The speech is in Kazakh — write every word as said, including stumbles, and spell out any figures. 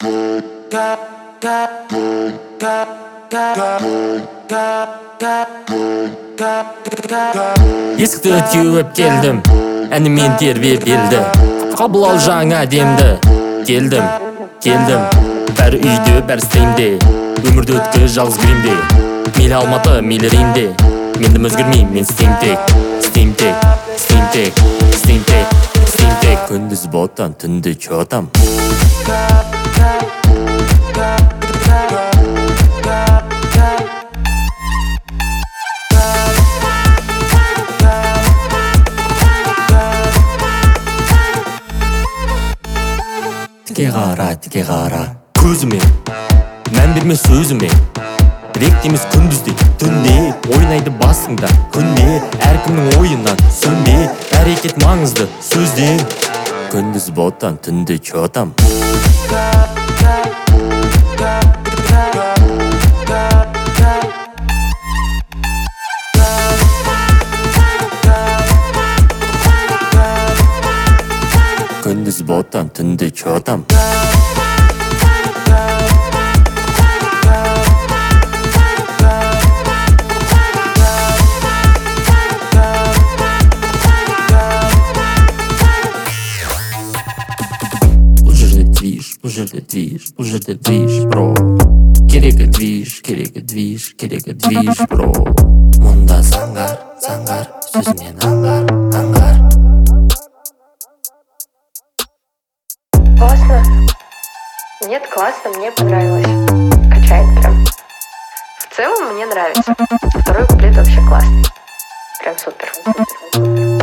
Есікті теуіп келдім, әнімен тербеп елді. Қабыл ал жаңа демді. Келдім, келдім, бәрі үйде, бәрі істеймде. Өмірді өткі жалғыз кіремде. Мейлі Алматы, мейлі Римде. Мендім өзгермейм, мен істейм тек. Істейм тек, істейм тек, істейм тек, істейм тек. Күндіз ботан, түнді чотам. Тіке қара, тіке қара көзіме, мән берме сөзіме. Ректі емес күндізде, түнде ойнайды басыңда күнде. Әркімнің ойынан сөнде, әрекет маңызды сөзде. Күндіз ботан, түнде чотам. Күндіз ботан, түнде чотам. Бұл жерде движ, бұл жерде движ, бұл жерде движ, бро. Керегі движ, керегі движ, керегі движ, бро. Мұнда заңғар, заңғар, сөзінен аңғар, аңғар. Классно? Нет, классно, мне понравилось. Качает прям. В целом мне нравится. Второй куплет вообще классный. Прям супер.